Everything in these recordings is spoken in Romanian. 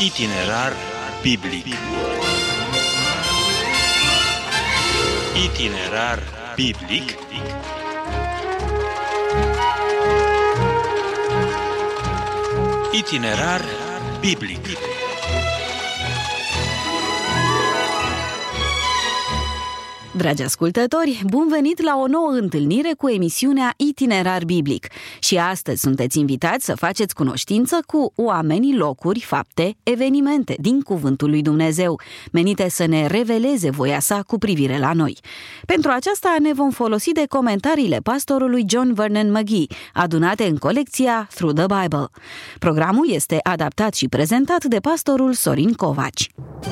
Itinerar biblic. Itinerar biblic. Itinerar biblic. Dragi ascultători, bun venit la o nouă întâlnire cu emisiunea Itinerar Biblic. Și astăzi sunteți invitați să faceți cunoștință cu oamenii, locuri, fapte, evenimente din Cuvântul lui Dumnezeu, menite să ne reveleze voia sa cu privire la noi. Pentru aceasta ne vom folosi de comentariile pastorului John Vernon McGee, adunate în colecția Through the Bible. Programul este adaptat și prezentat de pastorul Sorin Covaci.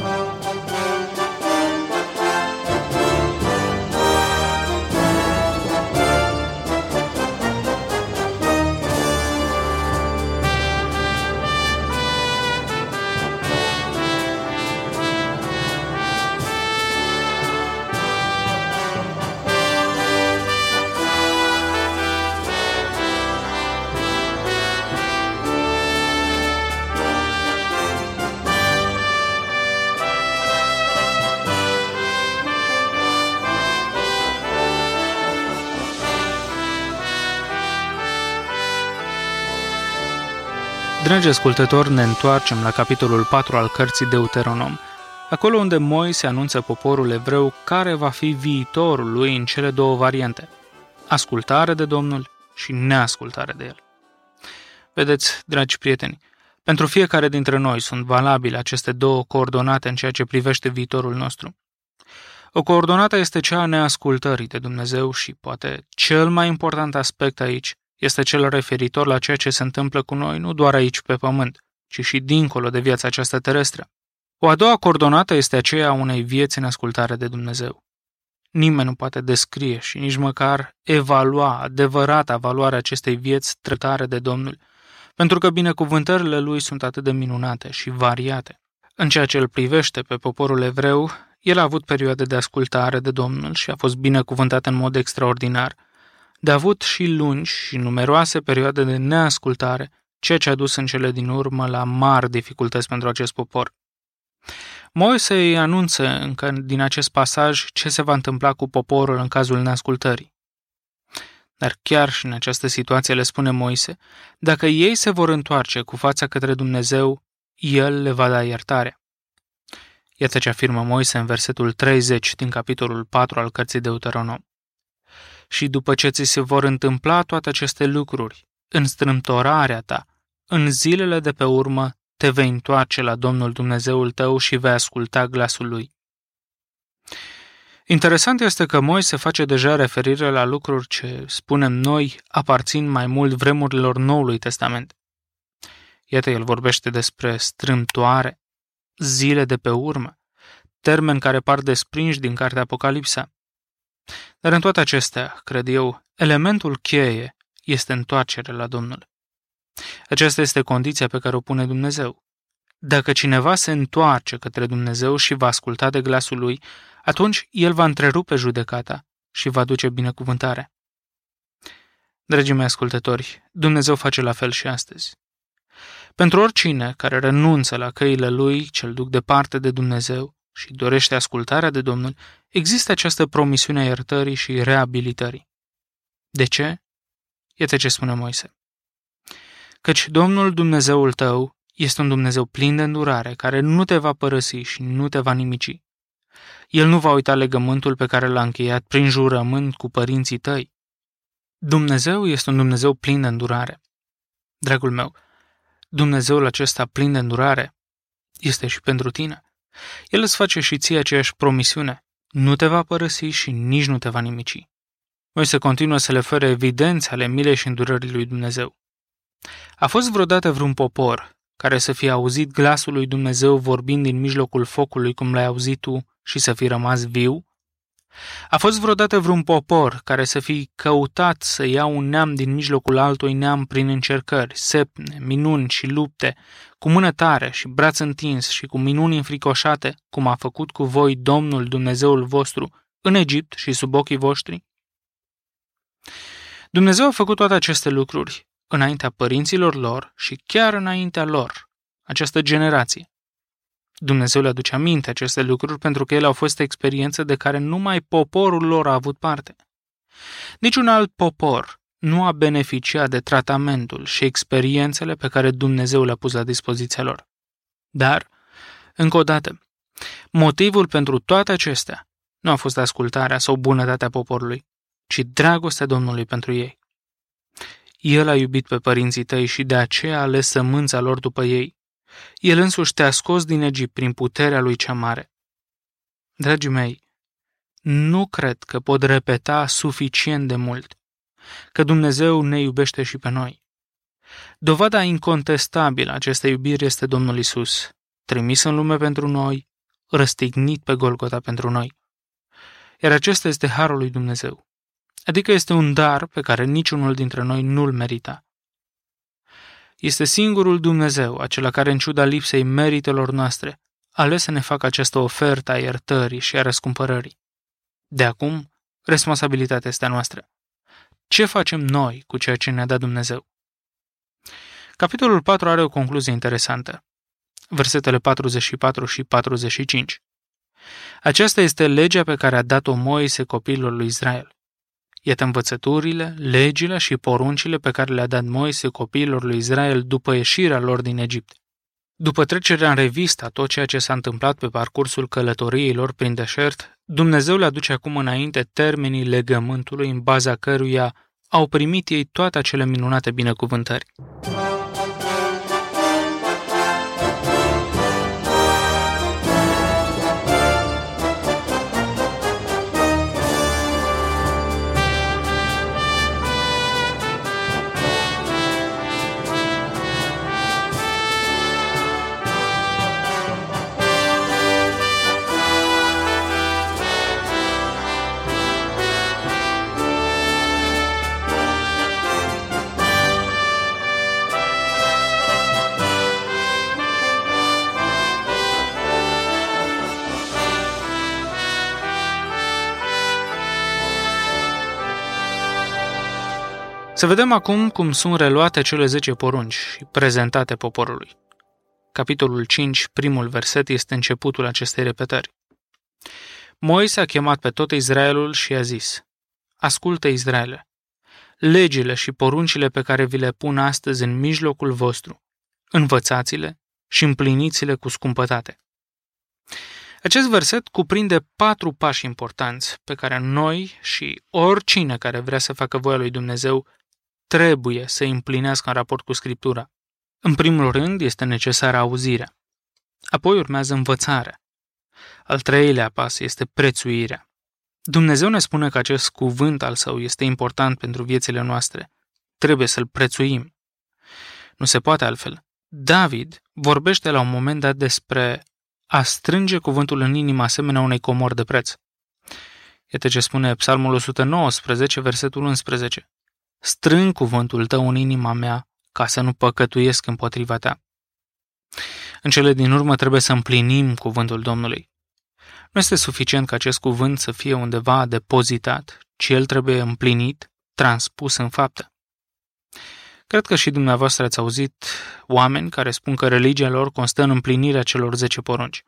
Dragi ascultători, ne întoarcem la capitolul 4 al cărții Deuteronom, acolo unde Moise anunță poporul evreu care va fi viitorul lui în cele două variante, ascultare de Domnul și neascultare de El. Vedeți, dragi prieteni, pentru fiecare dintre noi sunt valabile aceste două coordonate în ceea ce privește viitorul nostru. O coordonată este cea a neascultării de Dumnezeu și, poate, cel mai important aspect aici este cel referitor la ceea ce se întâmplă cu noi, nu doar aici pe pământ, ci și dincolo de viața aceasta terestră. O a doua coordonată este aceea a unei vieți în ascultare de Dumnezeu. Nimeni nu poate descrie și nici măcar evalua adevărata valoarea acestei vieți trătare de Domnul, pentru că binecuvântările Lui sunt atât de minunate și variate. În ceea ce îl privește pe poporul evreu, el a avut perioade de ascultare de Domnul și a fost binecuvântat în mod extraordinar, de avut și lungi și numeroase perioade de neascultare, ceea ce a dus în cele din urmă la mari dificultăți pentru acest popor. Moise îi anunță încă din acest pasaj ce se va întâmpla cu poporul în cazul neascultării. Dar chiar și în această situație le spune Moise, dacă ei se vor întoarce cu fața către Dumnezeu, El le va da iertare. Iată ce afirmă Moise în versetul 30 din capitolul 4 al cărții Deuteronom. Și după ce ți se vor întâmpla toate aceste lucruri, în strâmtorarea ta, în zilele de pe urmă, te vei întoarce la Domnul Dumnezeul tău și vei asculta glasul Lui. Interesant este că Moise face deja referire la lucruri ce, spunem noi, aparțin mai mult vremurilor Noului Testament. Iată, el vorbește despre strâmtoare, zile de pe urmă, termeni care par desprinși din cartea Apocalipsa. Dar în toate acestea, cred eu, elementul cheie este întoarcerea la Domnul. Aceasta este condiția pe care o pune Dumnezeu. Dacă cineva se întoarce către Dumnezeu și va asculta de glasul Lui, atunci El va întrerupe judecata și va duce binecuvântare. Dragii mei ascultători, Dumnezeu face la fel și astăzi. Pentru oricine care renunță la căile Lui ce îl duc departe de Dumnezeu și dorește ascultarea de Domnul, există această promisiune a iertării și reabilitării. De ce? Iată ce spune Moise. Căci Domnul Dumnezeul tău este un Dumnezeu plin de îndurare, care nu te va părăsi și nu te va nimici. El nu va uita legământul pe care l-a încheiat prin jurământ cu părinții tăi. Dumnezeu este un Dumnezeu plin de îndurare. Dragul meu, Dumnezeul acesta plin de îndurare este și pentru tine. El îți face și ție aceeași promisiune. Nu te va părăsi și nici nu te va nimici. Moise continuă să le ofere evidențe ale milei și îndurării lui Dumnezeu. A fost vreodată vreun popor care să fie auzit glasul lui Dumnezeu vorbind din mijlocul focului cum l-ai auzit tu și să fi rămas viu? A fost vreodată vreun popor care să fi căutat să ia un neam din mijlocul altui neam prin încercări, sepne, minuni și lupte, cu mână tare și braț întins și cu minuni înfricoșate, cum a făcut cu voi Domnul Dumnezeul vostru în Egipt și sub ochii voștri? Dumnezeu a făcut toate aceste lucruri înaintea părinților lor și chiar înaintea lor, această generație, Dumnezeu le aduce aminte aceste lucruri pentru că ele au fost experiențe de care numai poporul lor a avut parte. Niciun alt popor nu a beneficiat de tratamentul și experiențele pe care Dumnezeu le-a pus la dispoziția lor. Dar, încă o dată, motivul pentru toate acestea nu a fost ascultarea sau bunătatea poporului, ci dragostea Domnului pentru ei. El a iubit pe părinții tăi și de aceea a ales sămânța lor după ei. El însuși te-a scos din Egipt prin puterea lui cea mare. Dragii mei, nu cred că pot repeta suficient de mult că Dumnezeu ne iubește și pe noi. Dovada incontestabilă a acestei iubiri este Domnul Isus, trimis în lume pentru noi, răstignit pe Golgota pentru noi. Iar acesta este harul lui Dumnezeu, adică este un dar pe care niciunul dintre noi nu-l merita. Este singurul Dumnezeu, acela care, în ciuda lipsei meritelor noastre, a ales să ne facă această ofertă a iertării și a răscumpărării. De acum, responsabilitatea este a noastră. Ce facem noi cu ceea ce ne-a dat Dumnezeu? Capitolul 4 are o concluzie interesantă. Versetele 44 și 45. Aceasta este legea pe care a dat-o Moise copiilor lui Israel. Iată învățăturile, legile și poruncile pe care le-a dat Moise copiilor lui Israel după ieșirea lor din Egipt. După trecerea în revistă a tot ceea ce s-a întâmplat pe parcursul călătoriei lor prin deșert, Dumnezeu le aduce acum înainte termenii legământului în baza căruia au primit ei toate acele minunate binecuvântări. Să vedem acum cum sunt reluate cele 10 porunci și prezentate poporului. Capitolul 5, primul verset, este începutul acestei repetări. Moise a chemat pe tot Israelul și a zis: Ascultă, Israele, legile și poruncile pe care vi le pun astăzi în mijlocul vostru, învățați-le și împliniți-le cu scumpătate. Acest verset cuprinde 4 pași importanți pe care noi și oricine care vrea să facă voia lui Dumnezeu trebuie să îi împlinească în raport cu Scriptura. În primul rând este necesară auzirea. Apoi urmează învățarea. Al treilea pas este prețuirea. Dumnezeu ne spune că acest cuvânt al său este important pentru viețile noastre. Trebuie să-l prețuim. Nu se poate altfel. David vorbește la un moment dat despre a strânge cuvântul în inimă asemenea unei comori de preț. Iată ce spune Psalmul 119, versetul 11. Strâng cuvântul tău în inima mea ca să nu păcătuiesc împotriva ta. În cele din urmă trebuie să împlinim cuvântul Domnului. Nu este suficient ca acest cuvânt să fie undeva depozitat, ci el trebuie împlinit, transpus în faptă. Cred că și dumneavoastră ați auzit oameni care spun că religia lor constă în împlinirea celor 10 porunci.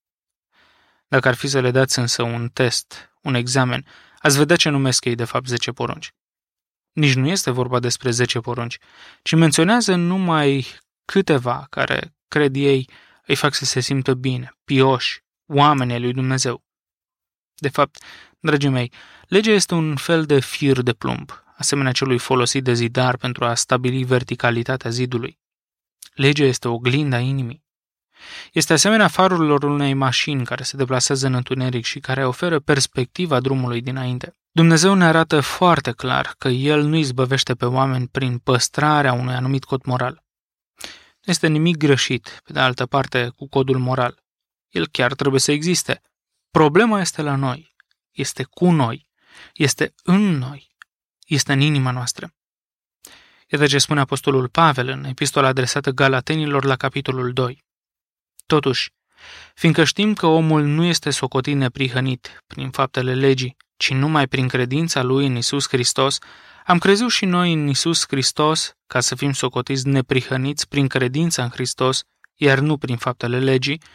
Dacă ar fi să le dați însă un test, un examen, ați vedea ce numesc ei de fapt 10 porunci. Nici nu este vorba despre 10 porunci, ci menționează numai câteva care, cred ei, îi fac să se simtă bine, pioși, oamenii lui Dumnezeu. De fapt, dragii mei, legea este un fel de fir de plumb, asemenea celui folosit de zidar pentru a stabili verticalitatea zidului. Legea este oglinda inimii. Este asemenea farurilor unei mașini care se deplasează în întuneric și care oferă perspectiva drumului dinainte. Dumnezeu ne arată foarte clar că El nu izbăvește pe oameni prin păstrarea unui anumit cod moral. Nu este nimic greșit, pe de altă parte, cu codul moral. El chiar trebuie să existe. Problema este la noi, este cu noi, este în noi, este în inima noastră. Iată ce spune Apostolul Pavel în epistola adresată Galatenilor la capitolul 2. Totuși, fiindcă știm că omul nu este socotit neprihănit prin faptele legii, ci numai prin credința lui în Iisus Hristos, am crezut și noi în Iisus Hristos ca să fim socotiți neprihăniți prin credința în Hristos, iar nu prin faptele legii,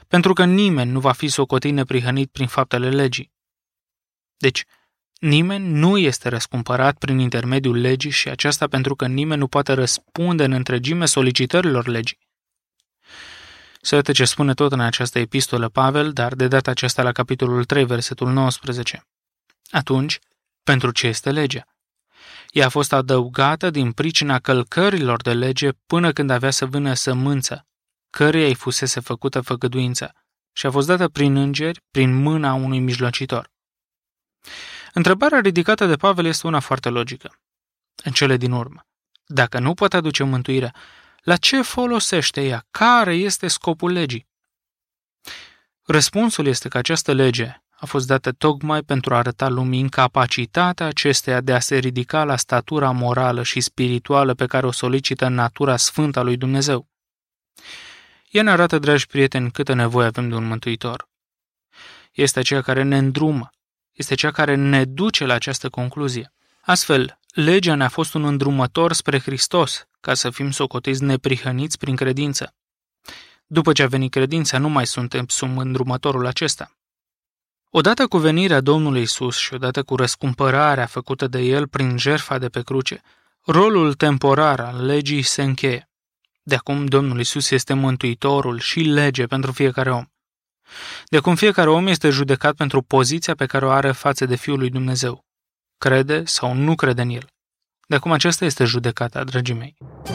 pentru că nimeni nu va fi socotit neprihănit prin faptele legii. Deci, nimeni nu este răscumpărat prin intermediul legii și aceasta pentru că nimeni nu poate răspunde în întregime solicitărilor legii. Să uite ce spune tot în această epistolă Pavel, dar de data aceasta la capitolul 3, versetul 19. Atunci, pentru ce este legea? Ea a fost adăugată din pricina călcărilor de lege până când avea să vână sămânță, căreia îi fusese făcută făgăduința, și a fost dată prin îngeri, prin mâna unui mijlocitor. Întrebarea ridicată de Pavel este una foarte logică. În cele din urmă, dacă nu poate aduce mântuirea, la ce folosește ea? Care este scopul legii? Răspunsul este că această lege a fost dată tocmai pentru a arăta lumii incapacitatea acesteia de a se ridica la statura morală și spirituală pe care o solicită natura sfântă a lui Dumnezeu. Ea ne arată, dragi prieteni, câtă nevoie avem de un mântuitor. Este aceea care ne îndrumă, este cea care ne duce la această concluzie. Astfel, legea ne-a fost un îndrumător spre Hristos, ca să fim socotiți neprihăniți prin credință. După ce a venit credința, nu mai suntem sub îndrumătorul acesta. Odată cu venirea Domnului Isus și odată cu răscumpărarea făcută de El prin jertfa de pe cruce, rolul temporar al legii se încheie. De acum Domnul Isus este mântuitorul și lege pentru fiecare om. De acum fiecare om este judecat pentru poziția pe care o are față de Fiul lui Dumnezeu. Crede sau nu crede în El. De acum aceasta este judecata, dragii mei.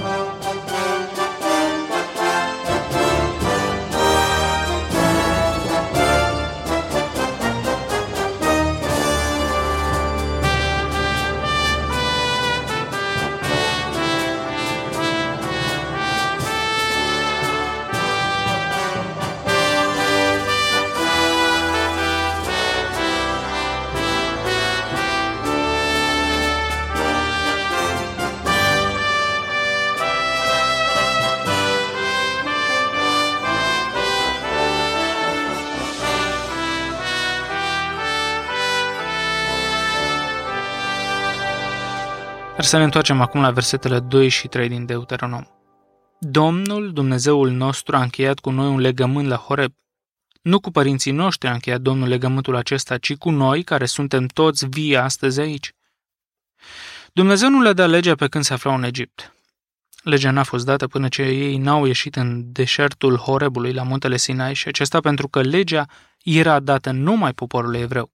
Dar să ne întoarcem acum la versetele 2 și 3 din Deuteronom. Domnul, Dumnezeul nostru, a încheiat cu noi un legământ la Horeb. Nu cu părinții noștri a încheiat Domnul legământul acesta, ci cu noi, care suntem toți vii astăzi aici. Dumnezeu nu le-a dat legea pe când se aflau în Egipt. Legea n-a fost dată până ce ei n-au ieșit în deșertul Horebului la muntele Sinai și acesta pentru că legea era dată numai poporului evreu.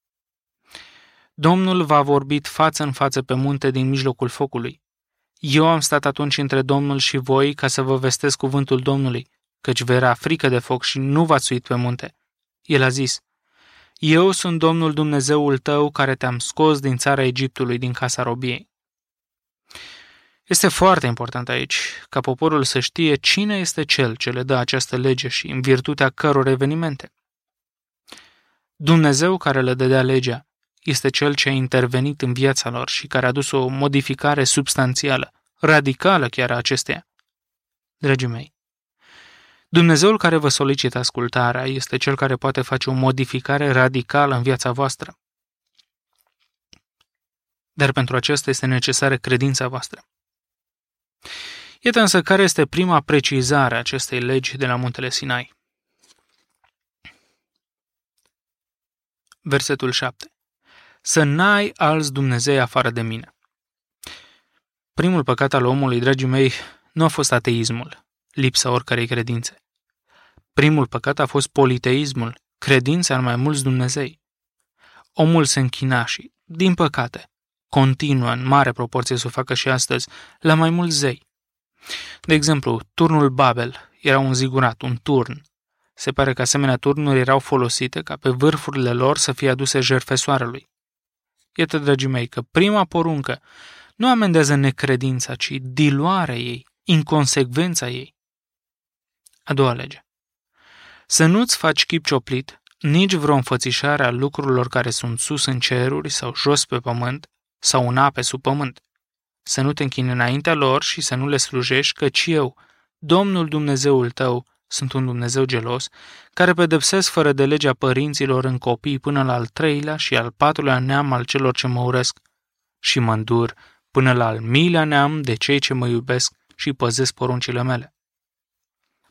Domnul v-a vorbit față în față pe munte din mijlocul focului. Eu am stat atunci între Domnul și voi ca să vă vestesc cuvântul Domnului, căci vă era frică de foc și nu v-ați suit pe munte. El a zis, eu sunt Domnul Dumnezeul tău care te-am scos din țara Egiptului, din casa robiei. Este foarte important aici ca poporul să știe cine este cel ce le dă această lege și în virtutea căror evenimente. Dumnezeu care le dădea legea este cel ce a intervenit în viața lor și care a adus o modificare substanțială, radicală chiar a acesteia. Dragii mei, Dumnezeul care vă solicită ascultarea este cel care poate face o modificare radicală în viața voastră. Dar pentru aceasta este necesară credința voastră. Iată însă care este prima precizare a acestei legi de la muntele Sinai. Versetul 7. Să n-ai alți Dumnezei afară de mine. Primul păcat al omului, dragii mei, nu a fost ateismul, lipsa oricărei credințe. Primul păcat a fost politeismul, credința în mai mulți Dumnezei. Omul se închina și, din păcate, continuă în mare proporție să o facă și astăzi, la mai mulți zei. De exemplu, turnul Babel era un zigurat, un turn. Se pare că asemenea turnuri erau folosite ca pe vârfurile lor să fie aduse jertfe soarelui. Iată, dragii mei, că prima poruncă nu amendează necredința, ci diluarea ei, inconsecvența ei. A doua lege. Să nu-ți faci chip cioplit, nici vreo înfățișare a lucrurilor care sunt sus în ceruri sau jos pe pământ sau în ape sub pământ. Să nu te închini înaintea lor și să nu le slujești, căci eu, Domnul Dumnezeul tău, sunt un Dumnezeu gelos, care pedepsesc fără de legea părinților în copii până la al 3-lea și al 4-lea neam al celor ce mă urăsc și mă îndur până la al 1000-lea neam de cei ce mă iubesc și păzesc poruncile mele.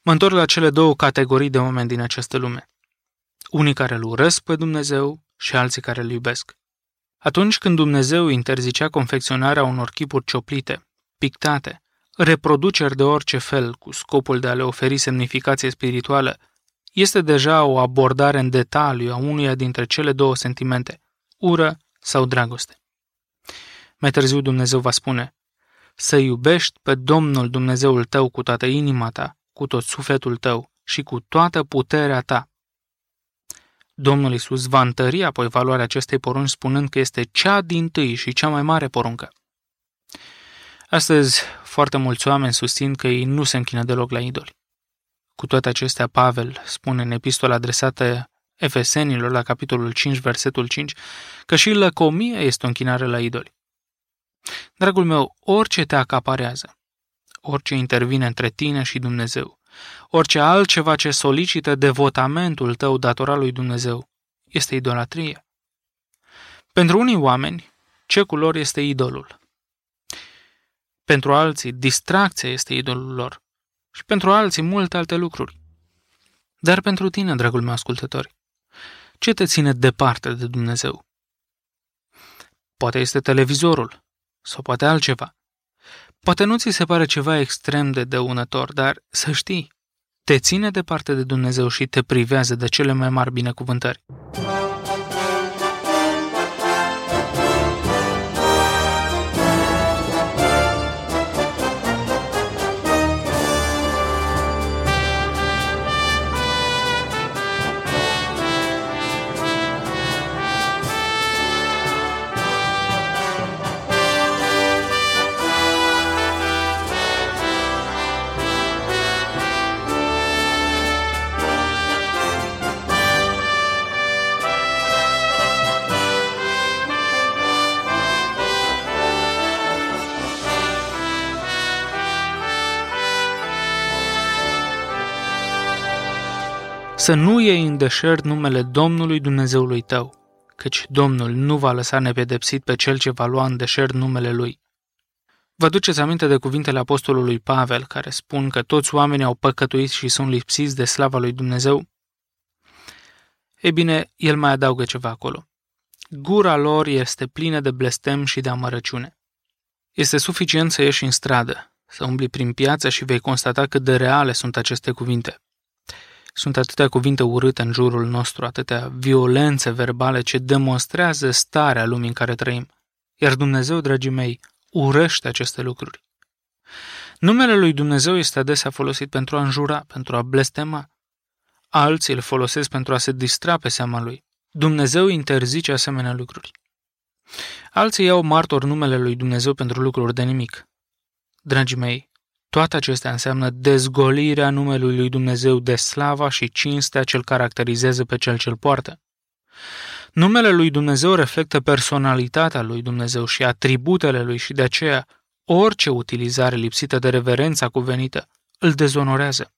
Mă întorc la cele două categorii de oameni din această lume. Unii care îl urăsc pe Dumnezeu și alții care îl iubesc. Atunci când Dumnezeu interzicea confecționarea unor chipuri cioplite, pictate, reproduceri de orice fel cu scopul de a le oferi semnificație spirituală, este deja o abordare în detaliu a unuia dintre cele două sentimente, ură sau dragoste. Mai târziu Dumnezeu va spune: să iubești pe Domnul Dumnezeul tău cu toată inima ta, cu tot sufletul tău și cu toată puterea ta. Domnul Iisus va întări apoi valoarea acestei porunci spunând că este cea dintâi și cea mai mare poruncă. Astăzi, foarte mulți oameni susțin că ei nu se închină deloc la idoli. Cu toate acestea, Pavel spune în epistola adresată Efesenilor, la capitolul 5, versetul 5, că și lăcomia este o închinare la idoli. Dragul meu, orice te acaparează, orice intervine între tine și Dumnezeu, orice altceva ce solicită devotamentul tău datorat lui Dumnezeu, este idolatrie. Pentru unii oameni, cecul lor este idolul. Pentru alții, distracția este idolul lor. Și pentru alții, multe alte lucruri. Dar pentru tine, dragul meu ascultător, ce te ține departe de Dumnezeu? Poate este televizorul, sau poate altceva. Poate nu ți se pare ceva extrem de dăunător, dar să știi, te ține departe de Dumnezeu și te privează de cele mai mari binecuvântări. Să nu iei în deșert numele Domnului Dumnezeului tău, căci Domnul nu va lăsa nepedepsit pe cel ce va lua în deșert numele Lui. Vă aduceți aminte de cuvintele apostolului Pavel, care spun că toți oamenii au păcătuit și sunt lipsiți de slava lui Dumnezeu? Ei bine, el mai adaugă ceva acolo. Gura lor este plină de blestem și de amărăciune. Este suficient să ieși în stradă, să umbli prin piață și vei constata cât de reale sunt aceste cuvinte. Sunt atâtea cuvinte urâte în jurul nostru, atâtea violențe verbale ce demonstrează starea lumii în care trăim. Iar Dumnezeu, dragii mei, urăște aceste lucruri. Numele lui Dumnezeu este adesea folosit pentru a înjura, pentru a blestema. Alții îl folosesc pentru a se distra pe seama lui. Dumnezeu interzice asemenea lucruri. Alții iau martor numele lui Dumnezeu pentru lucruri de nimic. Dragii mei, toate acestea înseamnă dezgolirea numelui lui Dumnezeu de slava și cinstea ce îl caracterizează pe cel ce îl poartă. Numele lui Dumnezeu reflectă personalitatea lui Dumnezeu și atributele lui și de aceea orice utilizare lipsită de reverența cuvenită îl dezonorează.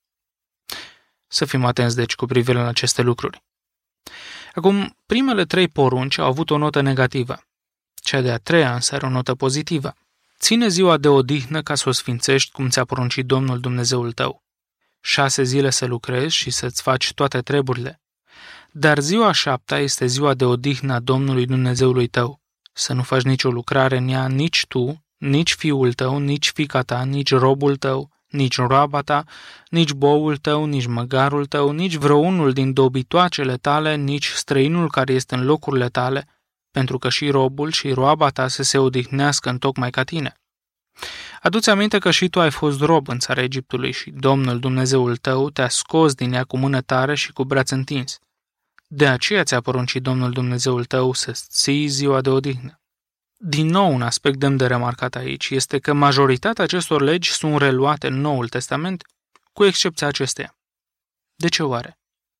Să fim atenți deci cu privire la aceste lucruri. Acum, primele 3 porunci au avut o notă negativă. Cea de-a 3-a însă are o notă pozitivă. Ține ziua de odihnă ca să o sfințești cum ți-a poruncit Domnul Dumnezeul tău. 6 zile să lucrezi și să-ți faci toate treburile. Dar ziua 7-a este ziua de odihnă a Domnului Dumnezeului tău. Să nu faci nicio lucrare în ea, nici tu, nici fiul tău, nici fiica ta, nici robul tău, nici roaba ta, nici boul tău, nici măgarul tău, nici vreunul din dobitoacele tale, nici străinul care este în locurile tale, pentru că și robul și roaba ta să se odihnească întocmai ca tine. Adu-ți aminte că și tu ai fost rob în țara Egiptului și Domnul Dumnezeul tău te-a scos din ea cu mână tare și cu braț întins. De aceea ți-a poruncit Domnul Dumnezeul tău să-ți ții ziua de odihnă. Din nou, un aspect demn de remarcat aici este că majoritatea acestor legi sunt reluate în Noul Testament, cu excepția acesteia. De ce oare?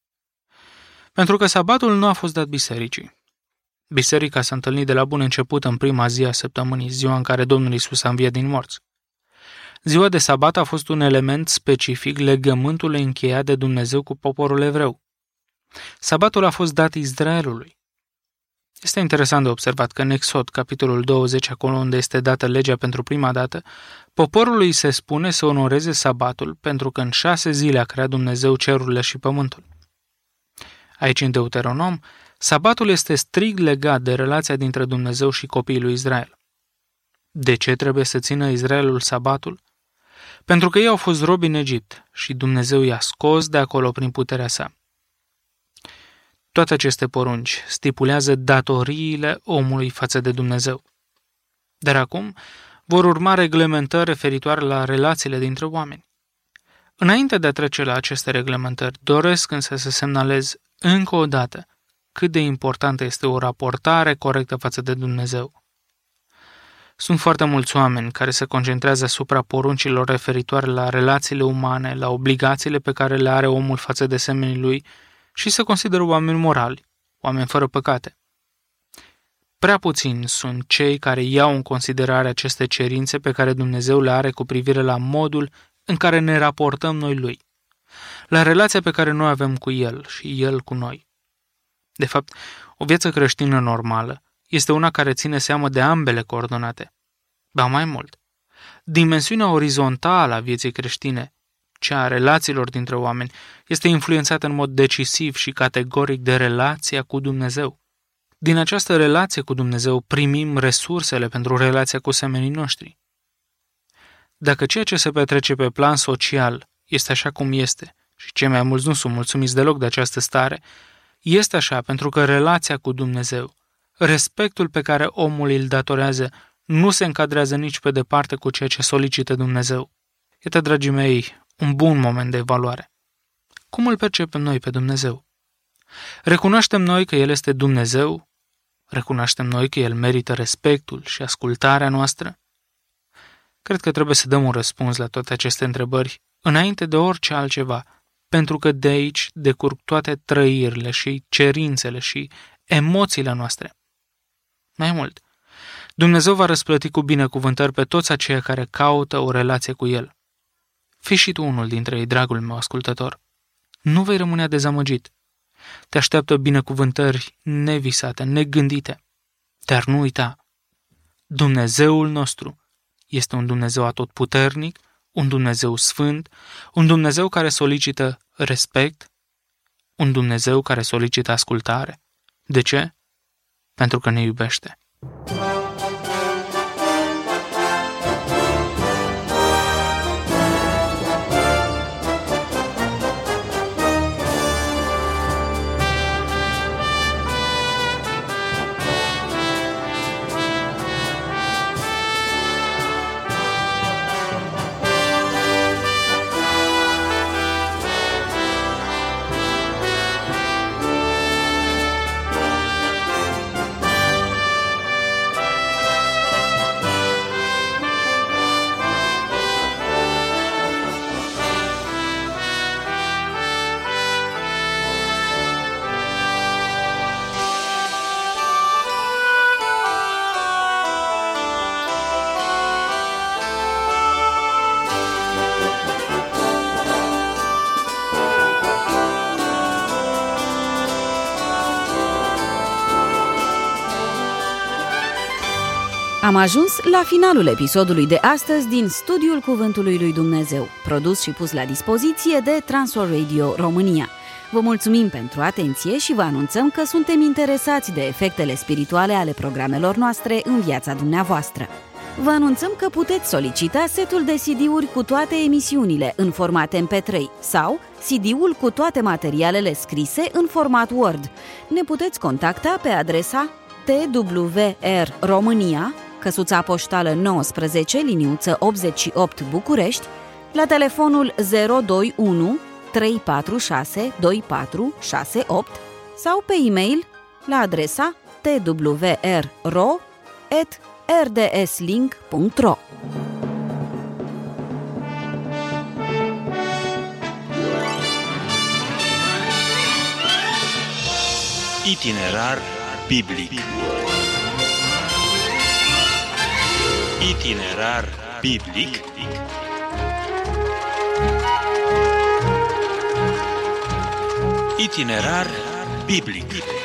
Pentru că sabatul nu a fost dat bisericii. Biserica s-a întâlnit de la bun început în prima zi a săptămânii, ziua în care Domnul Iisus a înviat din morți. Ziua de sabat a fost un element specific legământului încheiat de Dumnezeu cu poporul evreu. Sabatul a fost dat Israelului. Este interesant de observat că în Exod, capitolul 20, acolo unde este dată legea pentru prima dată, poporului se spune să onoreze sabatul, pentru că în 6 zile a creat Dumnezeu cerurile și pământul. Aici, în Deuteronom, sabatul este strict legat de relația dintre Dumnezeu și copiii lui Israel. De ce trebuie să țină Israelul sabatul? Pentru că ei au fost robi în Egipt și Dumnezeu i-a scos de acolo prin puterea sa. Toate aceste porunci stipulează datoriile omului față de Dumnezeu. Dar acum vor urma reglementări referitoare la relațiile dintre oameni. Înainte de a trece la aceste reglementări, doresc însă să semnalez încă o dată cât de importantă este o raportare corectă față de Dumnezeu. Sunt foarte mulți oameni care se concentrează asupra poruncilor referitoare la relațiile umane, la obligațiile pe care le are omul față de semenii lui și se consideră oameni morali, oameni fără păcate. Prea puțini sunt cei care iau în considerare aceste cerințe pe care Dumnezeu le are cu privire la modul în care ne raportăm noi lui, la relația pe care noi avem cu El și El cu noi. De fapt, o viață creștină normală este una care ține seamă de ambele coordonate. Ba mai mult, dimensiunea orizontală a vieții creștine, cea a relațiilor dintre oameni, este influențată în mod decisiv și categoric de relația cu Dumnezeu. Din această relație cu Dumnezeu primim resursele pentru relația cu semenii noștri. Dacă ceea ce se petrece pe plan social este așa cum este, și cei mai mulți nu sunt mulțumiți deloc de această stare, este așa pentru că relația cu Dumnezeu, respectul pe care omul îl datorează, nu se încadrează nici pe departe cu ceea ce solicită Dumnezeu. Iată, dragii mei, un bun moment de evaluare. Cum îl percepem noi pe Dumnezeu? Recunoaștem noi că El este Dumnezeu? Recunoaștem noi că El merită respectul și ascultarea noastră? Cred că trebuie să dăm un răspuns la toate aceste întrebări înainte de orice altceva, pentru că de aici decurg toate trăirile și cerințele și emoțiile noastre. Mai mult, Dumnezeu va răsplăti cu binecuvântări pe toți aceia care caută o relație cu El. Fii și tu unul dintre ei, dragul meu ascultător. Nu vei rămâne dezamăgit. Te așteaptă binecuvântări nevisate, negândite. Dar nu uita, Dumnezeul nostru este un Dumnezeu atotputernic, un Dumnezeu sfânt, un Dumnezeu care solicită respect, un Dumnezeu care solicită ascultare. De ce? Pentru că ne iubește. Am ajuns la finalul episodului de astăzi din Studiul Cuvântului lui Dumnezeu, produs și pus la dispoziție de Transworld Radio România. Vă mulțumim pentru atenție și vă anunțăm că suntem interesați de efectele spirituale ale programelor noastre în viața dumneavoastră. Vă anunțăm că puteți solicita setul de CD-uri cu toate emisiunile în format MP3 sau CD-ul cu toate materialele scrise în format Word. Ne puteți contacta pe adresa TWR România, căsuța poștală 19, liniuță 88 București, la telefonul 021 346 2468 sau pe e-mail la adresa twrro@rdslink.ro. Itinerar biblic. Itinerar biblic. Itinerar biblic.